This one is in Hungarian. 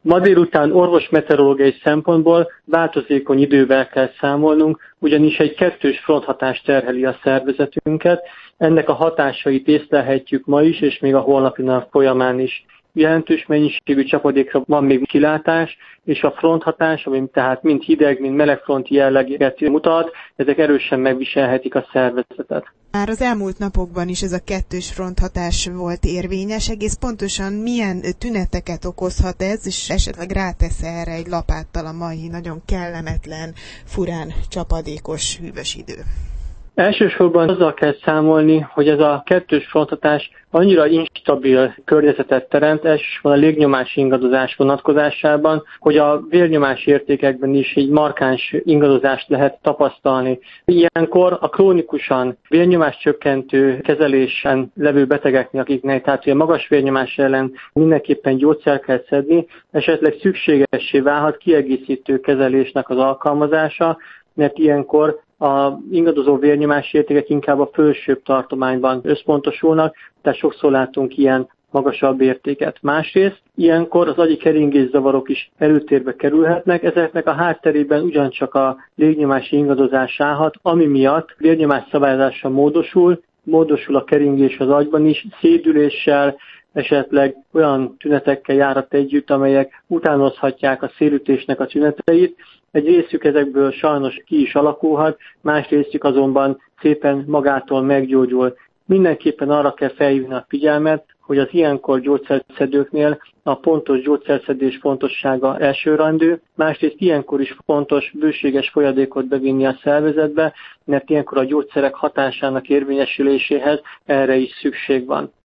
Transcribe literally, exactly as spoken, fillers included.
Ma délután orvosmeteorológiai szempontból változékony idővel kell számolnunk, ugyanis egy kettős fronthatás terheli a szervezetünket. Ennek a hatásait észlelhetjük ma is, és még a holnapi nap folyamán is. Jelentős mennyiségű csapadékra van még kilátás, és a fronthatás, ami tehát mind hideg, mind melegfronti jelleget mutat, ezek erősen megviselhetik a szervezetet. Már az elmúlt napokban is ez a kettős fronthatás volt érvényes. Egész pontosan milyen tüneteket okozhat ez, és esetleg rátesz erre egy lapáttal a mai nagyon kellemetlen, furán csapadékos, hűvös idő? Elsősorban azzal kell számolni, hogy ez a kettős fronthatás annyira instabil környezetet teremt, elsősorban a légnyomás ingadozás vonatkozásában, hogy a vérnyomás értékekben is egy markáns ingadozást lehet tapasztalni. Ilyenkor a krónikusan vérnyomás csökkentő kezelésen levő betegeknél, akiknek tehát a magas vérnyomás ellen mindenképpen gyógyszert kell szedni, esetleg szükségessé válhat kiegészítő kezelésnek az alkalmazása, mert ilyenkor a ingadozó vérnyomás értékek inkább a felsőbb tartományban összpontosulnak, tehát sokszor látunk ilyen magasabb értéket. Másrészt ilyenkor az agyi keringészavarok is előtérbe kerülhetnek, ezeknek a hátterében ugyancsak a légnyomási ingadozás állhat, ami miatt vérnyomás szabályozása módosul, módosul a keringés az agyban is, szédüléssel, esetleg olyan tünetekkel járat együtt, amelyek utánozhatják a szélütésnek a tüneteit. Egy részük ezekből sajnos ki is alakulhat, más részük azonban szépen magától meggyógyul. Mindenképpen arra kell felhívni a figyelmet, hogy az ilyenkor gyógyszerszedőknél a pontos gyógyszerszedés fontossága elsőrendű, másrészt ilyenkor is fontos bőséges folyadékot bevinni a szervezetbe, mert ilyenkor a gyógyszerek hatásának érvényesüléséhez erre is szükség van.